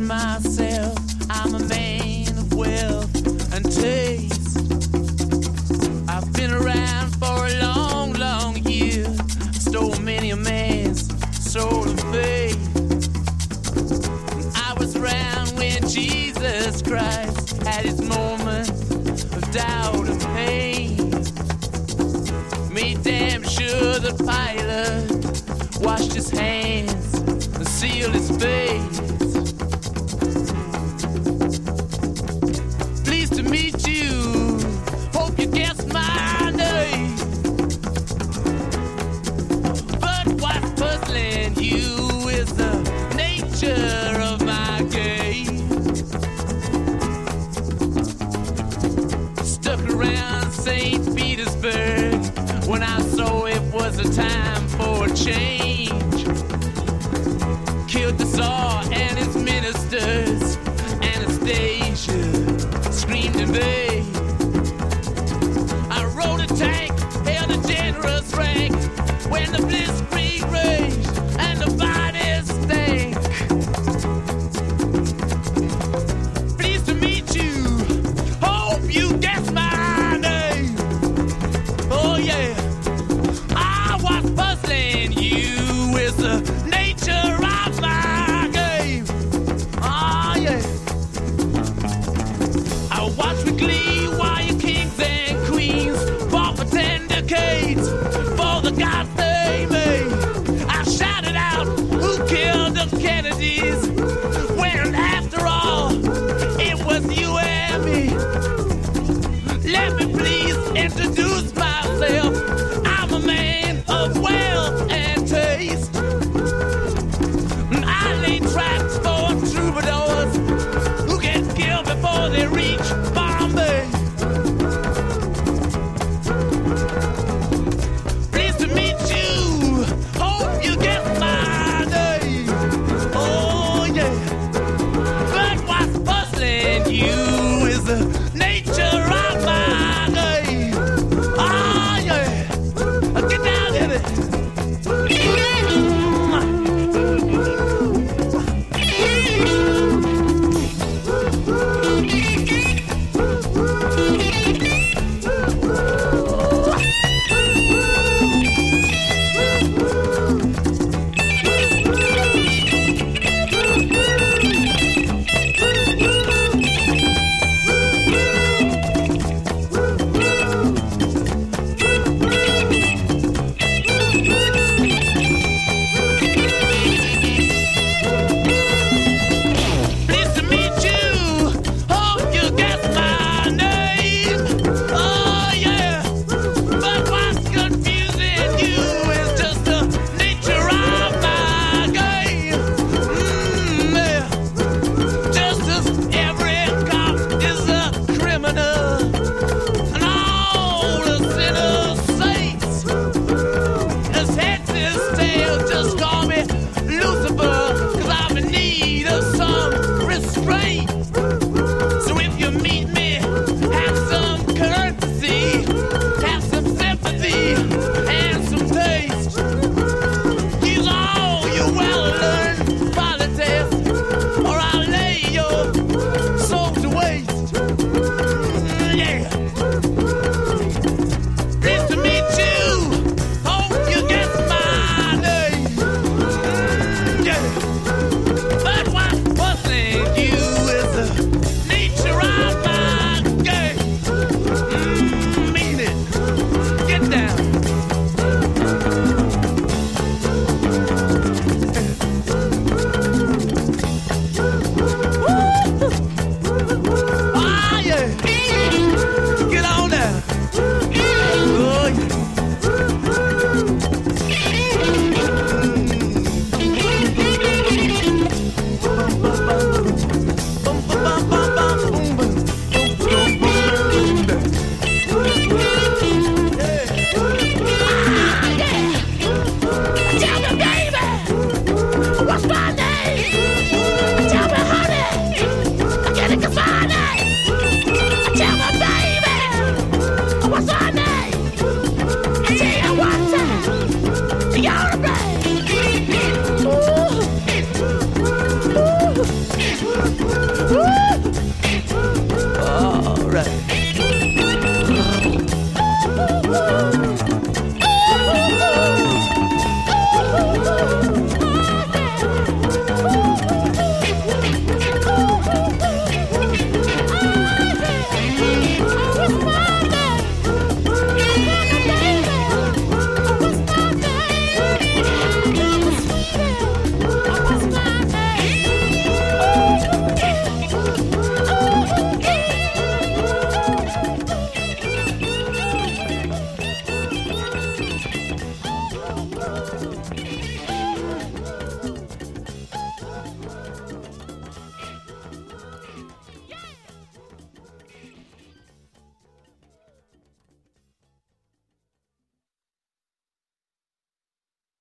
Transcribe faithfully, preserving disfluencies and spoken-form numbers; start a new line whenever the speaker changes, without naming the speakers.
myself, I'm a man of wealth and taste. I've been around for a long, long year. Stole many a man's soul of faith. I was around when Jesus Christ had his moment of doubt and pain. Made damn sure that Pilate washed his hands and sealed his face. Pleased to meet you, hope you guessed my name. But what's puzzling you is the nature of my game. Stuck around Saint Petersburg when I saw it was a time for a change. Killed the Tsar and his ministers. Anastasia screamed in vain. I rode a tank, held a generous rank when the blitzkrieg raged and the bodies stank. Pleased to meet you, hope you guess my name. Oh yeah, I was puzzling you with the nature of my game. Oh yeah, I watch with glee while your kings and queens fought for ten decades for the gods they made. I shouted out, who killed the Kennedys? When after all, it was you and me. Let me please introduce